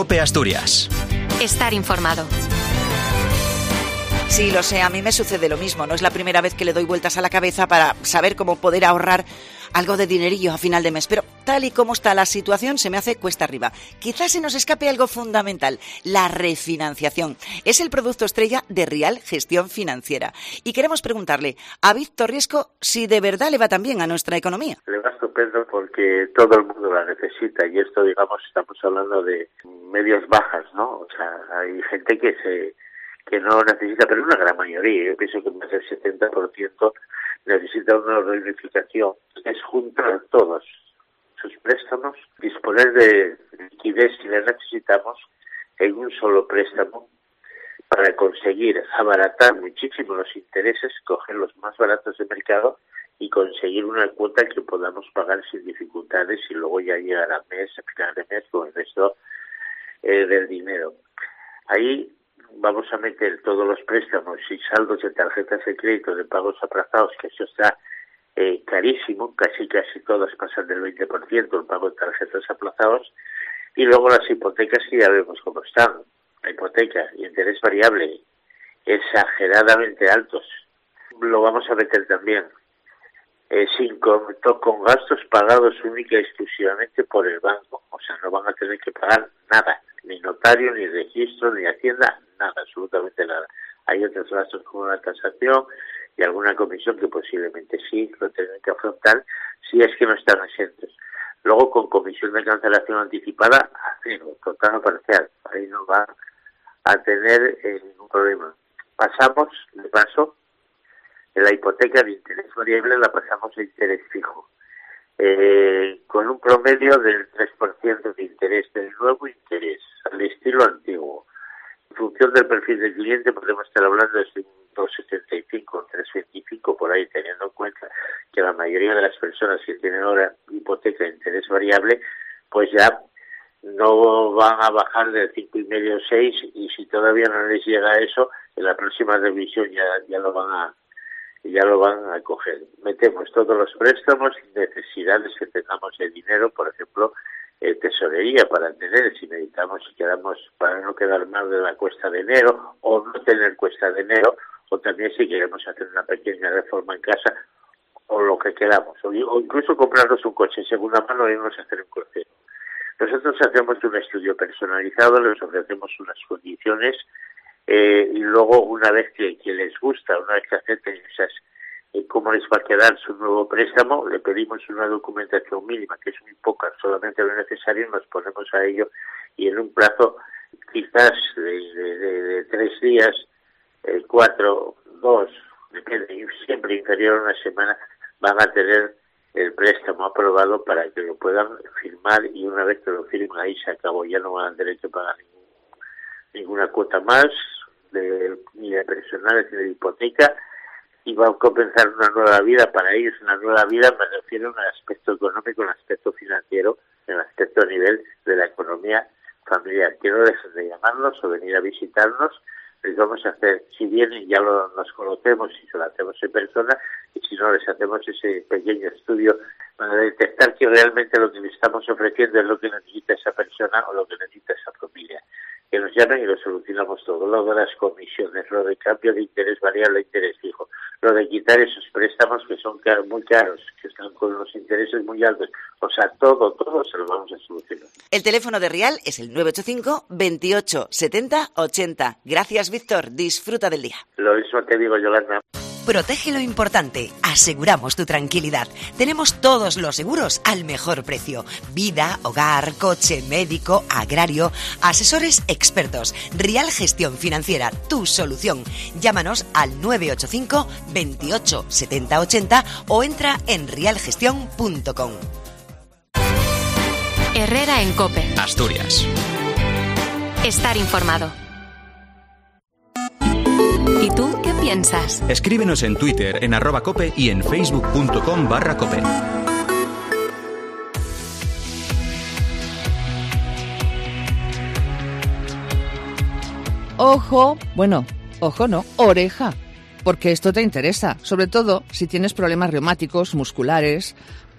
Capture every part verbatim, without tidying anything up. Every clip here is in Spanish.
COPE Asturias. Estar informado. Sí, lo sé, a mí me sucede lo mismo. No es la primera vez que le doy vueltas a la cabeza para saber cómo poder ahorrar algo de dinerillo a final de mes. Pero tal y como está la situación, se me hace cuesta arriba. Quizás se nos escape algo fundamental, la refinanciación. Es el producto estrella de Rial Gestión Financiera. Y queremos preguntarle a Víctor Riesco si de verdad le va tan bien a nuestra economía. Le va estupendo porque todo el mundo la necesita. Y esto, digamos, estamos hablando de medios bajas, ¿no? O sea, hay gente que se... que no necesita, pero una gran mayoría, yo pienso que más del setenta por ciento necesita una reunificación, es juntar todos sus préstamos, disponer de liquidez si la necesitamos en un solo préstamo para conseguir abaratar muchísimo los intereses, coger los más baratos del mercado y conseguir una cuota que podamos pagar sin dificultades y luego ya llegar a mes, a final de mes con el resto eh, del dinero. Ahí vamos a meter todos los préstamos y saldos de tarjetas de crédito de pagos aplazados, que eso está eh, carísimo, casi casi todas pasan del veinte por ciento el pago de tarjetas aplazados, y luego las hipotecas que ya vemos cómo están. La hipoteca y interés variable exageradamente altos, lo vamos a meter también, eh, sin con, con gastos pagados única y exclusivamente por el banco, o sea, no van a tener que pagar nada, ni notario, ni registro, ni hacienda, nada, absolutamente nada. Hay otros gastos como la tasación y alguna comisión que posiblemente sí lo tienen que afrontar si es que no están exentos. Luego con comisión de cancelación anticipada, a cero, total o parcial. Ahí no va a tener eh, ningún problema. Pasamos, de paso, en la hipoteca de interés variable la pasamos a interés fijo. Eh, con un promedio del tres por ciento de interés, del nuevo interés, al estilo antiguo. En función del perfil del cliente podemos estar hablando de un dos coma setenta y cinco, un tres coma veinticinco, por ahí, teniendo en cuenta que la mayoría de las personas que tienen ahora hipoteca de interés variable, pues ya no van a bajar del cinco y medio o seis, y si todavía no les llega a eso, en la próxima revisión ya, ya lo van a y ya lo van a coger. Metemos todos los préstamos sin necesidades que tengamos de dinero, por ejemplo, eh, tesorería para tener, si necesitamos, si quedamos, para no quedar mal de la cuesta de enero, o no tener cuesta de enero, o también si queremos hacer una pequeña reforma en casa, o lo que queramos, o, o incluso comprarnos un coche en segunda mano y irnos a hacer un crucero. Nosotros hacemos un estudio personalizado, les ofrecemos unas condiciones, Eh, y luego una vez que, que les gusta, una vez que acepten esas, eh, cómo les va a quedar su nuevo préstamo, le pedimos una documentación mínima, que es muy poca, solamente lo necesario, nos ponemos a ello y en un plazo quizás de, de, de, de tres días, eh, cuatro, dos, depende, siempre inferior a una semana, van a tener el préstamo aprobado para que lo puedan firmar, y una vez que lo firmen ahí se acabó, ya no van a tener que pagar ningún ninguna cuota más, de, ni de personales ni de hipoteca, y va a comenzar una nueva vida para ellos. Una nueva vida me refiero en el aspecto económico, en el aspecto financiero, en el aspecto a nivel de la economía familiar. Que no dejen de llamarnos o venir a visitarnos, les vamos a hacer, si vienen ya lo, nos conocemos y se lo hacemos en persona, y si no les hacemos ese pequeño estudio para detectar que realmente lo que le estamos ofreciendo es lo que necesita esa persona o lo que necesita esa familia. Que nos llamen y lo solucionamos todo. Lo de las comisiones, lo de cambio de interés variable a interés fijo, lo de quitar esos préstamos que son car- muy caros, que están con los intereses muy altos. O sea, todo, todo se lo vamos a solucionar. El teléfono de Rial es el nueve ocho cinco, veintiocho, setenta, ochenta. Gracias, Víctor. Disfruta del día. Lo mismo te digo, Yolanda. Protege lo importante, aseguramos tu tranquilidad. Tenemos todos los seguros al mejor precio. Vida, hogar, coche, médico, agrario, asesores expertos. Rial Gestión Financiera, tu solución. Llámanos al nueve ocho cinco, veintiocho, setenta, ochenta o entra en rial gestión punto com. Herrera en COPE Asturias. Estar informado. ¿Y tú qué piensas? Escríbenos en Twitter en arroba cope y en facebook.com barra cope. Ojo, bueno, ojo no, oreja, porque esto te interesa, sobre todo si tienes problemas reumáticos, musculares,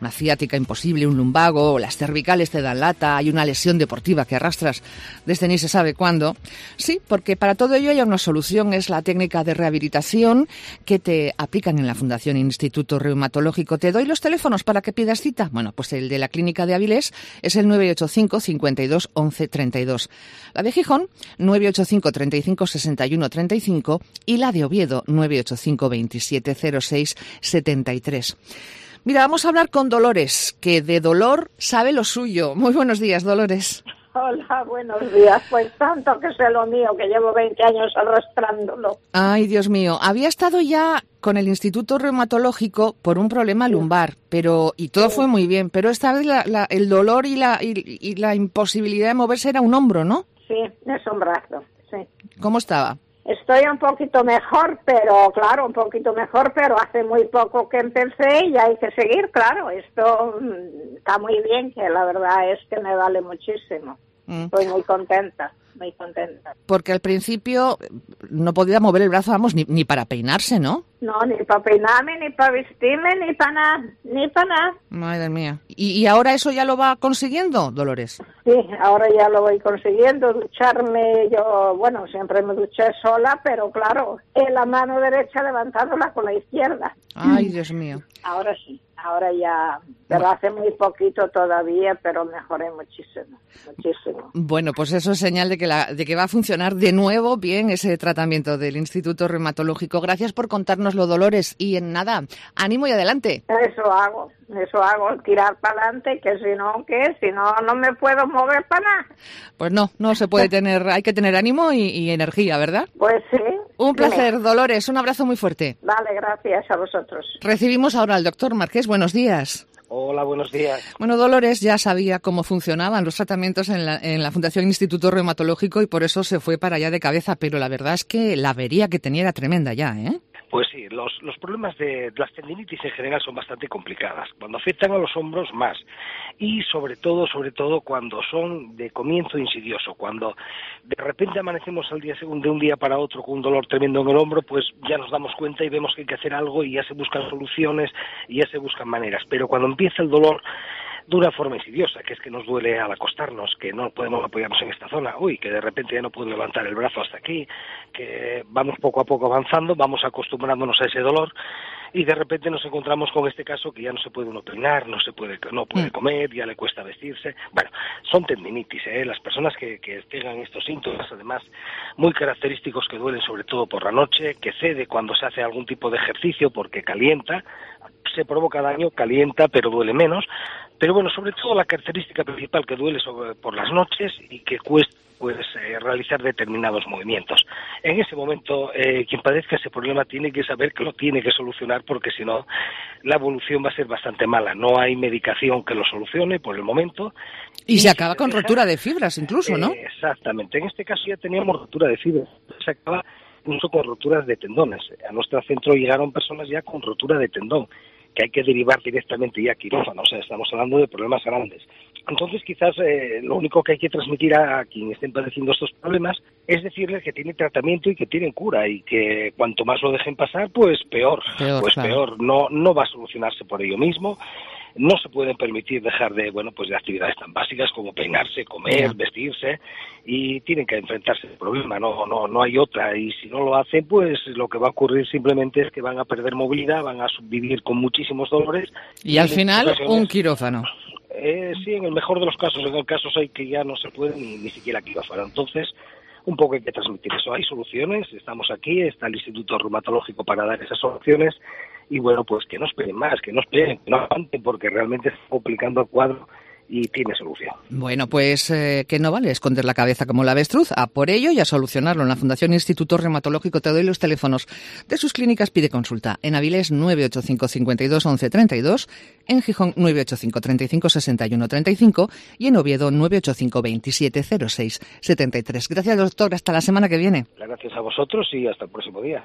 una ciática imposible, un lumbago, las cervicales te dan lata, hay una lesión deportiva que arrastras desde ni se sabe cuándo. Sí, porque para todo ello hay una solución, es la técnica de rehabilitación que te aplican en la Fundación Instituto Reumatológico. Te doy los teléfonos para que pidas cita. Bueno, pues el de la Clínica de Avilés es el nueve ocho cinco, cincuenta y dos, once, treinta y dos. La de Gijón, nueve ocho cinco, treinta y cinco, sesenta y uno, treinta y cinco y la de Oviedo, nueve ocho cinco, veintisiete, cero seis, setenta y tres. Mira, vamos a hablar con Dolores, que de dolor sabe lo suyo. Muy buenos días, Dolores. Hola, buenos días. Pues tanto que sé lo mío, que llevo veinte años arrastrándolo. Ay, Dios mío. Había estado ya con el Instituto Reumatológico por un problema lumbar, pero y todo fue muy bien, pero esta vez la, la, el dolor y la, y, y la imposibilidad de moverse era un hombro, ¿no? Sí, es un brazo, sí. ¿Cómo estaba? Estoy un poquito mejor, pero claro, un poquito mejor, pero hace muy poco que empecé y hay que seguir, claro. Esto mmm, está muy bien, que la verdad es que me vale muchísimo. Mm. Estoy muy contenta, muy contenta. Porque al principio no podía mover el brazo, vamos, ni, ni para peinarse, ¿no? No, ni para peinarme, ni para vestirme, ni para nada, ni para nada. Madre mía. ¿Y, ¿Y ahora eso ya lo va consiguiendo, Dolores? Sí, ahora ya lo voy consiguiendo. Ducharme, yo, bueno, siempre me duché sola, pero claro, en la mano derecha levantándola con la izquierda. Ay, Dios mío. Ahora sí, ahora ya, pero hace muy poquito todavía, pero mejoré muchísimo, muchísimo. Bueno, pues eso es señal de que, la, de que va a funcionar de nuevo bien ese tratamiento del Instituto Reumatológico. Gracias por contarnos los Dolores y en nada, ánimo y adelante. Eso hago, eso hago, tirar para adelante, que si no, ¿qué? Si no, no me puedo mover para nada. Pues no, no se puede tener, hay que tener ánimo y, y energía, ¿verdad? Pues sí. Un placer, Dolores, un abrazo muy fuerte. Vale, gracias a vosotros. Recibimos ahora al doctor Marqués, buenos días. Hola, buenos días. Bueno, Dolores ya sabía cómo funcionaban los tratamientos en la, en la Fundación Instituto Reumatológico y por eso se fue para allá de cabeza, pero la verdad es que la avería que tenía era tremenda ya, ¿eh? Pues sí, los, los problemas de las tendinitis en general son bastante complicadas, cuando afectan a los hombros más, y sobre todo, sobre todo cuando son de comienzo insidioso, cuando de repente amanecemos al día segundo, de un día para otro con un dolor tremendo en el hombro, pues ya nos damos cuenta y vemos que hay que hacer algo y ya se buscan soluciones y ya se buscan maneras, pero cuando empieza el dolor de una forma insidiosa, que es que nos duele al acostarnos, que no podemos apoyarnos en esta zona, uy, que de repente ya no puedo levantar el brazo hasta aquí, que vamos poco a poco avanzando, vamos acostumbrándonos a ese dolor y de repente nos encontramos con este caso que ya no se puede uno peinar, no se puede, no puede comer, ya le cuesta vestirse. Bueno, son tendinitis, ¿eh? Las personas que, que tengan estos síntomas, además muy característicos, que duelen sobre todo por la noche, que cede cuando se hace algún tipo de ejercicio porque calienta, se provoca daño, calienta, pero duele menos. Pero bueno, sobre todo la característica principal, que duele sobre, por las noches y que cuesta pues eh, realizar determinados movimientos. En ese momento, eh, quien padezca ese problema tiene que saber que lo tiene que solucionar, porque si no, la evolución va a ser bastante mala. No hay medicación que lo solucione por el momento. Y, y se acaba con deja, rotura de fibras incluso, ¿no? Eh, exactamente. En este caso ya teníamos rotura de fibras. Se acaba incluso con roturas de tendones. A nuestro centro llegaron personas ya con rotura de tendón, que hay que derivar directamente ya a quirófano, o sea, estamos hablando de problemas grandes. Entonces, quizás eh, lo único que hay que transmitir a, a quien estén padeciendo estos problemas es decirles que tienen tratamiento y que tienen cura, y que cuanto más lo dejen pasar, pues peor, peor pues claro. peor. No, no va a solucionarse por ello mismo. No se pueden permitir dejar de, bueno, pues de actividades tan básicas como peinarse, comer, yeah. vestirse, y tienen que enfrentarse al problema, no, no, no hay otra, y si no lo hacen, pues lo que va a ocurrir simplemente es que van a perder movilidad, van a vivir con muchísimos dolores. Y, y al final, un quirófano. Eh, sí, en el mejor de los casos, en el caso hay que ya no se puede ni, ni siquiera quirófano. Entonces, un poco hay que transmitir eso. Hay soluciones, estamos aquí, está el Instituto Reumatológico para dar esas soluciones. Y bueno, pues que no esperen más, que no esperen, que no aguanten, porque realmente está complicando el cuadro y tiene solución. Bueno, pues eh, que no vale esconder la cabeza como la avestruz. A por ello y a solucionarlo. En la Fundación Instituto Reumatológico te doy los teléfonos de sus clínicas. Pide consulta. En Avilés, nueve ocho cinco, cincuenta y dos, once, treinta y dos. En Gijón, nueve ocho cinco, treinta y cinco, sesenta y uno, treinta y cinco. Y en Oviedo, nueve ocho cinco, veintisiete, cero seis, setenta y tres. Gracias, doctor. Hasta la semana que viene. Gracias a vosotros y hasta el próximo día.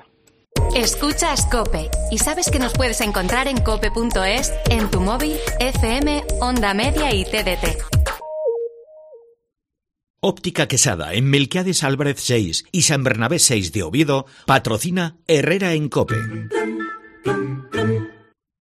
Escuchas COPE y sabes que nos puedes encontrar en cope punto es, en tu móvil, F M, Onda Media y T D T. Óptica Quesada, en Melquiades Álvarez seis y San Bernabé seis de Oviedo, patrocina Herrera en COPE.